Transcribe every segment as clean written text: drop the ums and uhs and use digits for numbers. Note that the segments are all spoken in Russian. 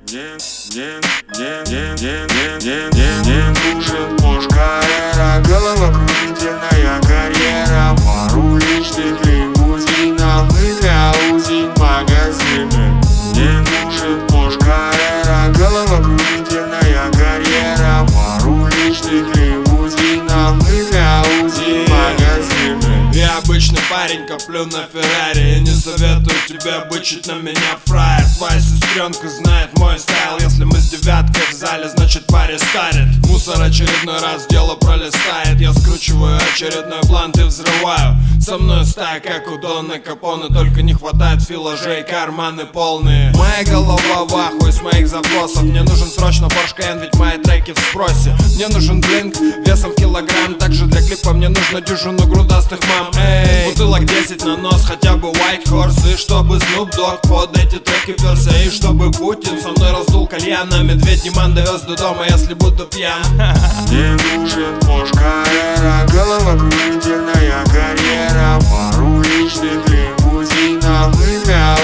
Мне нужен Porsche Carrera, головокружительная карьера, пару личных лимузинов и гаузин-магазины. Мне нужен Porsche Carrera, головокружительная карьера, пару личных лимузинов и гаузин-магазины. Я обычный парень, коплю на Феррари, и не советую тебе бычить на меня, фраер. Твоя сестренка знает мой стайл. Если мы с девяткой в зале, значит парень старит. Мусор очередной раз дело пролистает. Я скручиваю очередной блант и взрываю. Со мной стая, как у Донны Капоне, только не хватает филажей, карманы полные. Моя голова в ахуе с моих запросов. Мне нужен срочно Porsche Cayenne, ведь мои треки в спросе. Мне нужен блинк весом в килограмм. Также для клипа мне нужно дюжину грудастых мам. Эй, бутылок 10 на нос, хотя бы White Horse. И чтобы Snoop Dogg под эти треки перся. И чтобы Путин со мной раздул кальян, а медведь Диман довез до дома, если буду пьян. Мне нужен Porsche Carrera, головокружительная карьера, пару личных лимузинов и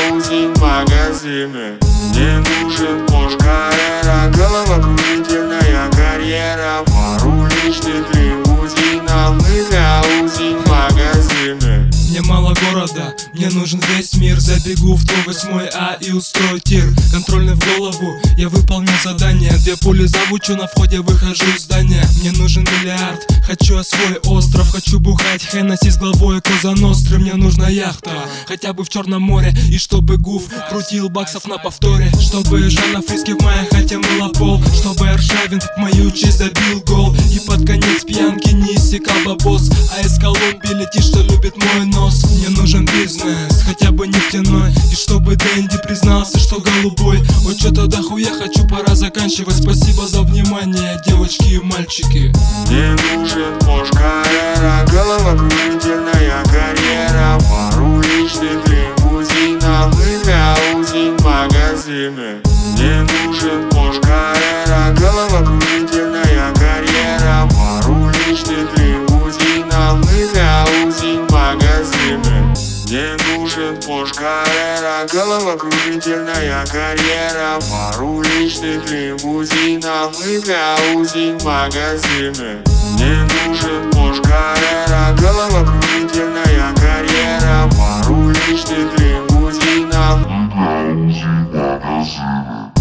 гаузин-магазины. Мне нужен Porsche Carrera, головокружительная карьера, пару личных лимузинов и гаузин-магазины. Мне мало города, мне нужен весь мир. Забегу в 108А и устрою тир. Контрольный в голову, я выполнил задание. 2 пули завучу, на входе выхожу из здания. Мне нужен миллиард, хочу свой остров. Хочу бухать Хеннесси с главой Коза Ностры. Мне нужна яхта, хотя бы в Черном море. И чтобы Гуф крутил баксов на повторе. Чтобы Жанна Фриски в моей хате мыла пол. Чтобы Аршавин в мою честь забил гол. И под конец пьянки не иссякал бабос. А из Колумбии летит, что любит мой нос. Мне нужен бизнес, хотя бы нефтяной. И чтобы Дэнди признался, что голубой. Ой, что-то дохуя хочу, пора заканчивать. Спасибо за внимание, девочки и мальчики. Мне нужен Porsche Carrera, головокружительная карьера, пару личных лимузинов и гаузин-магазины. Мне нужен Porsche Carrera, головокружительная карьера, пару личных лимузинов и гаузин-магазины. Мне нужен Porsche Carrera, головокружительная карьера, пару личных лимузинов и гаузин-магазины. Мне нужен Porsche Carrera, головокружительная карьера, пару личных лимузинов и гаузин-магазины.